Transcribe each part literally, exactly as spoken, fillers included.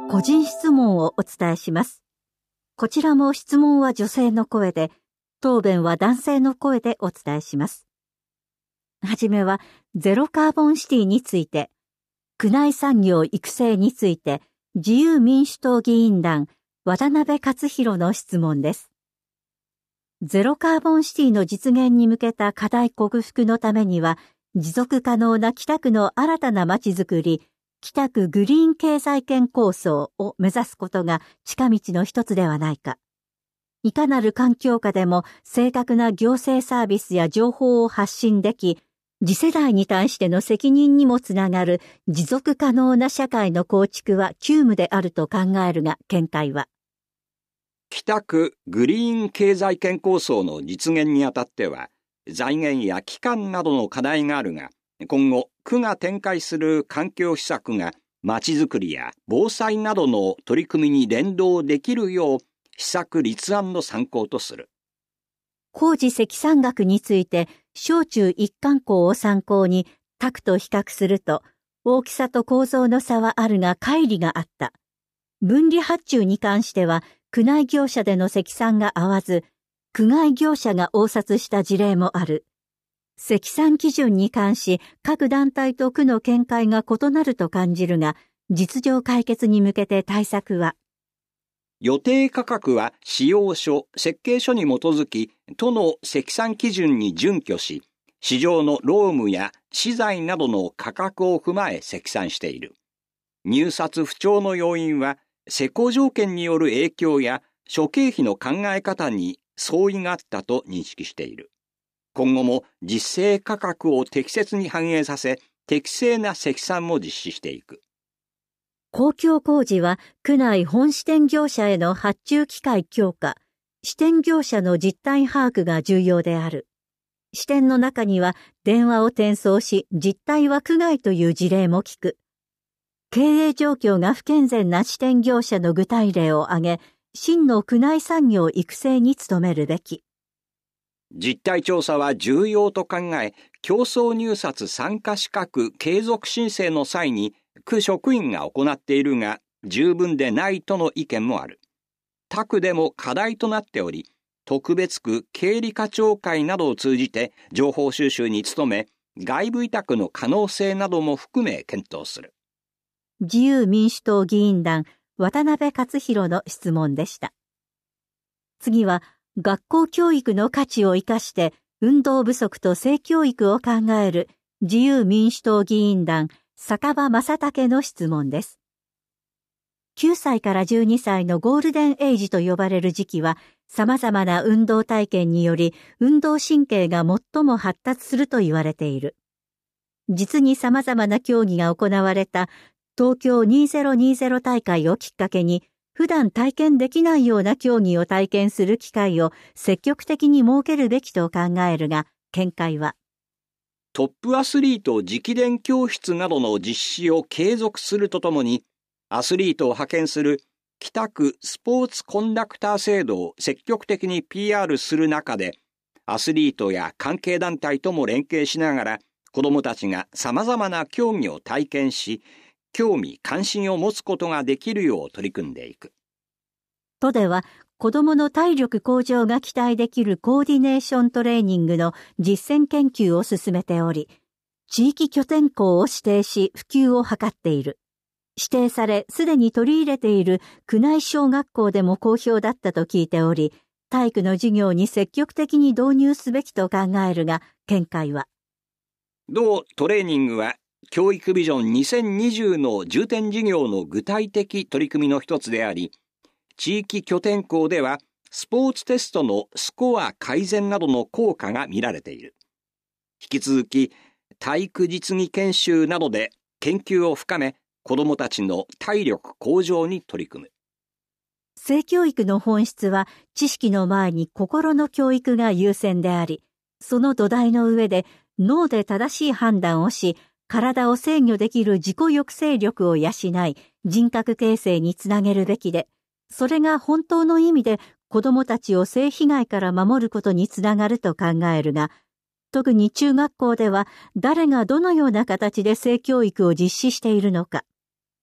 個人質問をお伝えします。こちらも質問は女性の声で、答弁は男性の声でお伝えします。はじめはゼロカーボンシティについて、区内産業育成について、自由民主党議員団渡辺克弘の質問です。ゼロカーボンシティの実現に向けた課題克服のためには、持続可能な北区の新たなまちづくり、北区グリーン経済圏構想を目指すことが近道の一つではないか。いかなる環境下でも正確な行政サービスや情報を発信でき、次世代に対しての責任にもつながる持続可能な社会の構築は急務であると考えるが、見解は。 北区グリーン経済圏構想の実現にあたっては、財源や期間などの課題があるが、今後、区が展開する環境施策が、まちづくりや防災などの取り組みに連動できるよう、施策立案の参考とする。 工事積算額について、小中一貫校を参考に、他区と比較すると、大きさと構造の差はあるが乖離があった。分離発注に関しては、区内業者での積算が合わず、区外業者が応札した事例もある。積算基準に関し、各団体と区の見解が異なると感じるが、実情解決に向けて対策は、 予定価格は使用書、設計書に基づき、都の積算基準に準拠し、市場の労務や資材などの価格を踏まえ積算している。入札不調の要因は、施工条件による影響や諸経費の考え方に相違があったと認識している。今後も実勢価格を適切に反映させ、適正な積算も実施していく。 公共工事は区内本支店業者への発注機会強化、支店業者の実態把握が重要である。支店の中には電話を転送し、実態は区外という事例も聞く。経営状況が不健全な支店業者の具体例を挙げ、真の区内産業育成に努めるべき。 実態調査は重要と考え、競争入札参加資格継続申請の際に区職員が行っているが十分でないとの意見もある。他区でも課題となっており、特別区経理課長会などを通じて情報収集に努め、外部委託の可能性なども含め検討する。 自由民主党議員団渡辺克弘の質問でした。次は、学校教育の価値を生かして運動不足と性教育を考える自由民主党議員団坂場正武の質問です。きゅうさいからじゅうにさいのゴールデンエイジと呼ばれる時期は様々な運動体験により運動神経が最も発達すると言われている。実に様々な競技が行われた東京にせんにじゅう大会をきっかけに普段体験できないような競技を体験する機会を積極的に設けるべきと考えるが、見解は。 トップアスリート直伝教室などの実施を継続するとともに、アスリートを派遣する北区スポーツコンダクター制度を積極的に ピーアール する中で、アスリートや関係団体とも連携しながら、子どもたちが様々な競技を体験し、興味関心を持つことができるよう取り組んでいく。 都では子どもの体力向上が期待できるコーディネーショントレーニングの実践研究を進めており、地域拠点校を指定し普及を図っている。指定されすでに取り入れている区内小学校でも好評だったと聞いており、体育の授業に積極的に導入すべきと考えるが、見解は。 同トレーニングは教育ビジョンにせんにじゅうの重点事業の具体的取り組みの一つであり、地域拠点校ではスポーツテストのスコア改善などの効果が見られている。引き続き体育実技研修などで研究を深め、子どもたちの体力向上に取り組む。 性教育の本質は知識の前に心の教育が優先であり、その土台の上で脳で正しい判断をし、体を制御できる自己抑制力を養い、人格形成につなげるべきで、それが本当の意味で子どもたちを性被害から守ることにつながると考えるが、特に中学校では誰がどのような形で性教育を実施しているのか、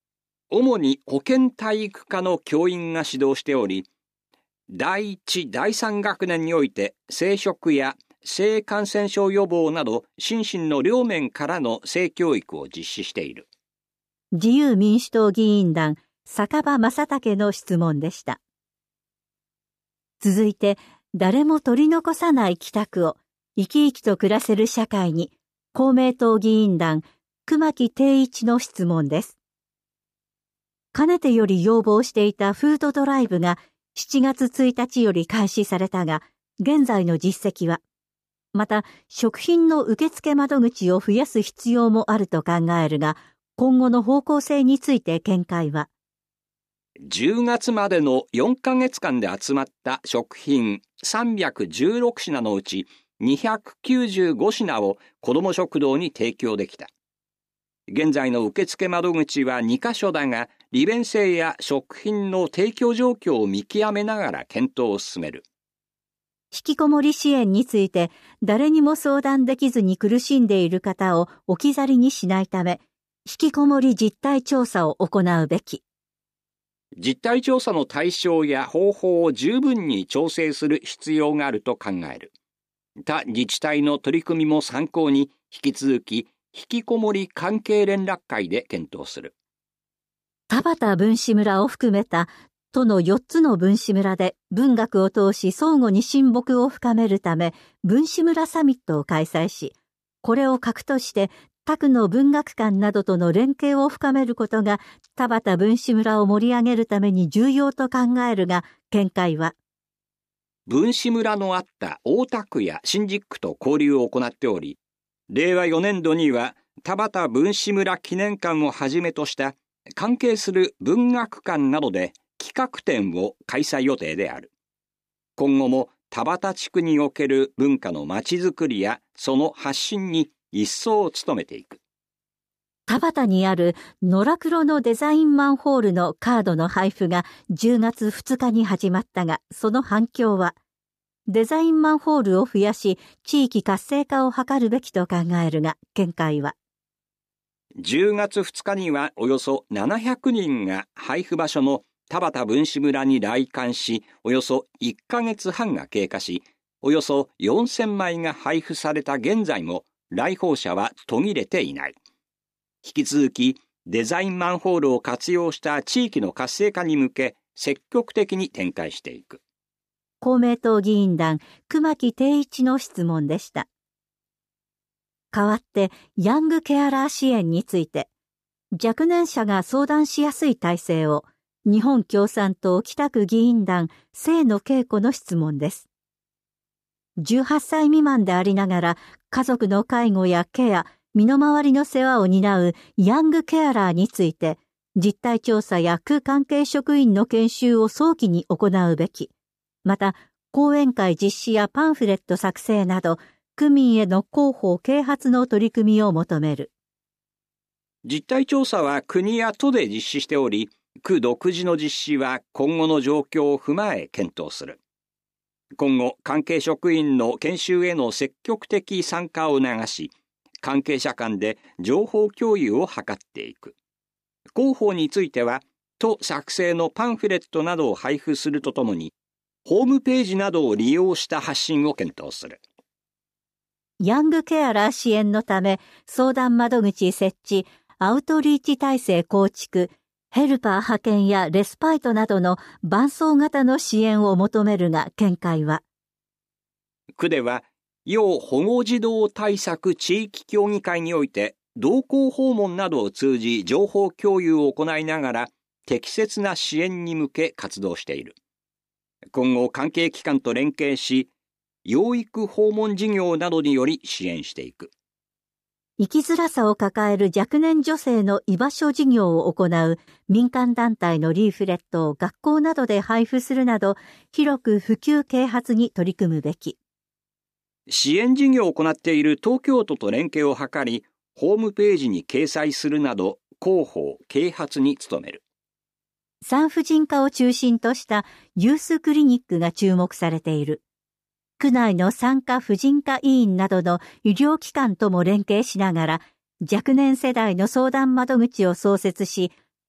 主に保健体育科の教員が指導しており、だいいち、だいさん学年において生殖や性感染症予防など心身の両面からの性教育を実施している。 自由民主党議員団、坂場正武の質問でした。続いて、誰も取り残さない帰宅を生き生きと暮らせる社会に、公明党議員団、熊木定一の質問です。かねてより要望していたフードドライブがしちがつついたちより開始されたが、現在の実績は、また食品の受付窓口を増やす必要もあると考えるが、今後の方向性について見解は、 じゅうがつまでのよんかげつかんで集まった食品さんびゃくじゅうろくしなのうちにひゃくきゅうじゅうごしなを子ども食堂に提供できた。現在の受付窓口はにかしょだが、利便性や食品の提供状況を見極めながら検討を進める。 引きこもり支援について、誰にも相談できずに苦しんでいる方を置き去りにしないため、引きこもり実態調査を行うべき。 実態調査の対象や方法を十分に調整する必要があると考える。他自治体の取り組みも参考に、引き続き引きこもり関係連絡会で検討する。 田畑分子村を含めた都のよっつの分子村で文学を通し相互に親睦を深めるため分子村サミットを開催し、これを核として他区の文学館などとの連携を深めることが田畑分子村を盛り上げるために重要と考えるが、見解は、 分子村のあった大田区や新宿区と交流を行っており、れいわよねんどには田畑分子村記念館をはじめとした関係する文学館などで企画展を開催予定である。今後も田畑地区における文化のまちづくりやその発信に一層努めていく。 田畑にある野良黒のデザインマンホールのカードの配布がじゅうがつふつかに始まったが、その反響は、デザインマンホールを増やし、地域活性化を図るべきと考えるが、見解は。 じゅうがつふつかにはおよそななひゃくにんが配布場所の田畑分子村に来館し、およそいっかげつはんが経過し、およそよんせんまいが配布された現在も来訪者は途切れていない。引き続きデザインマンホールを活用した地域の活性化に向け積極的に展開していく。 公明党議員団熊木定一の質問でした。代わってヤングケアラー支援について、若年者が相談しやすい体制を日本共産党北区議員団清野恵子の質問です。じゅうはっさい未満でありながら家族の介護やケア、身の回りの世話を担うヤングケアラーについて、実態調査や区関係職員の研修を早期に行うべき。また、講演会実施やパンフレット作成など、区民への広報啓発の取り組みを求める。 実態調査は国や都で実施しており、区独自の実施は今後の状況を踏まえ検討する。今後、関係職員の研修への積極的参加を促し、関係者間で情報共有を図っていく。広報については、都作成のパンフレットなどを配布するとともに、ホームページなどを利用した発信を検討する。 ヤングケアラー支援のため、相談窓口設置、アウトリーチ体制構築、ヘルパー派遣やレスパイトなどの伴走型の支援を求めるが、見解は。 区では、要保護児童対策地域協議会において、同行訪問などを通じ情報共有を行いながら、適切な支援に向け活動している。今後、関係機関と連携し、養育訪問事業などにより支援していく。 生きづらさを抱える若年女性の居場所事業を行う民間団体のリーフレットを学校などで配布するなど、広く普及啓発に取り組むべき。 支援事業を行っている東京都と連携を図り、ホームページに掲載するなど、広報・啓発に努める。 産婦人科を中心としたユースクリニックが注目されている。区内の産科婦人科医院などの医療機関とも連携しながら、若年世代の相談窓口を創設し、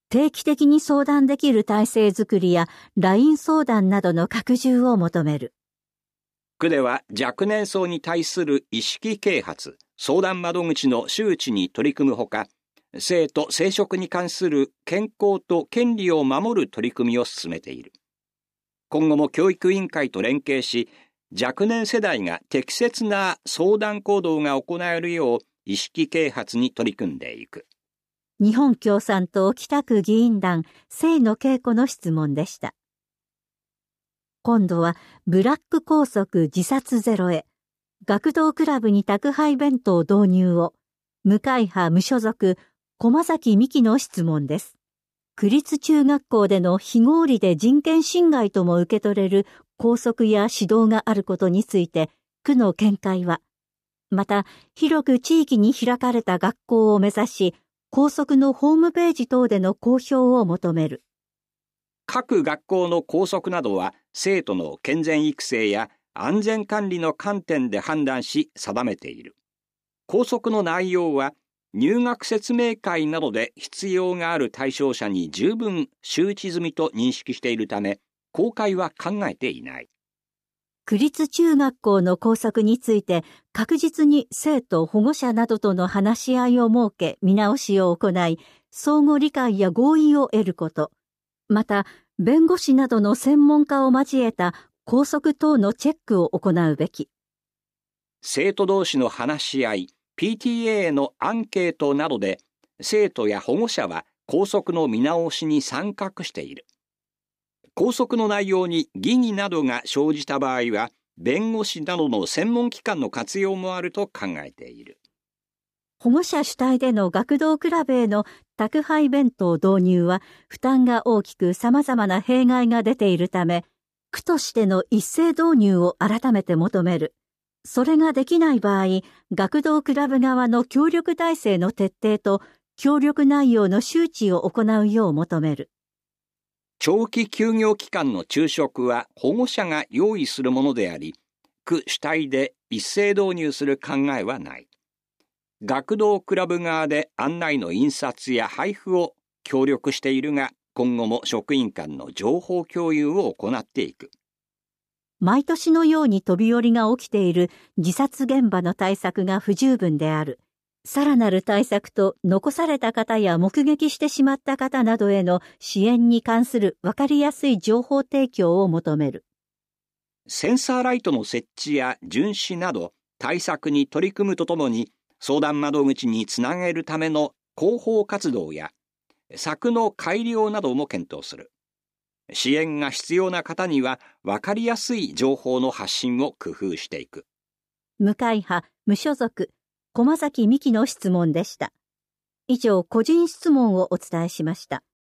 定期的に相談できる体制づくりや ライン 相談などの拡充を求める。 区では若年層に対する意識啓発、相談窓口の周知に取り組むほか、性と生殖に関する健康と権利を守る取り組みを進めている。今後も教育委員会と連携し、若年世代が適切な相談行動が行えるよう意識啓発に取り組んでいく。 日本共産党北区議員団清野恵子の質問でした。今度はブラック校則自殺ゼロへ、学童クラブに宅配弁当導入を、無会派無所属駒崎美希の質問です。区立中学校での非合理で人権侵害とも受け取れる校則や指導があることについて、区の見解は、また広く地域に開かれた学校を目指し、校則のホームページ等での公表を求める。 各学校の校則などは生徒の健全育成や安全管理の観点で判断し定めている。校則の内容は入学説明会などで必要がある対象者に十分周知済みと認識しているため、公開は考えていない。 区立中学校の校則について確実に生徒保護者などとの話し合いを設け見直しを行い、相互理解や合意を得ること、また弁護士などの専門家を交えた校則等のチェックを行うべき。 生徒同士の話し合い、ピーティーエー へのアンケートなどで生徒や保護者は校則の見直しに参画している。校則の内容に疑義などが生じた場合は、弁護士などの専門機関の活用もあると考えている。 保護者主体での学童クラブへの宅配弁当導入は負担が大きく様々な弊害が出ているため、区としての一斉導入を改めて求める。それができない場合、学童クラブ側の協力体制の徹底と協力内容の周知を行うよう求める。 長期休業期間の昼食は保護者が用意するものであり、区主体で一斉導入する考えはない。学童クラブ側で案内の印刷や配布を協力しているが、今後も職員間の情報共有を行っていく。 毎年のように飛び降りが起きている自殺現場の対策が不十分である。さらなる対策と残された方や目撃してしまった方などへの支援に関する分かりやすい情報提供を求める。 センサーライトの設置や巡視など対策に取り組むとともに、相談窓口につなげるための広報活動や柵の改良なども検討する。支援が必要な方には分かりやすい情報の発信を工夫していく。 無会派無所属駒崎美希の質問でした。以上、個人質問をお伝えしました。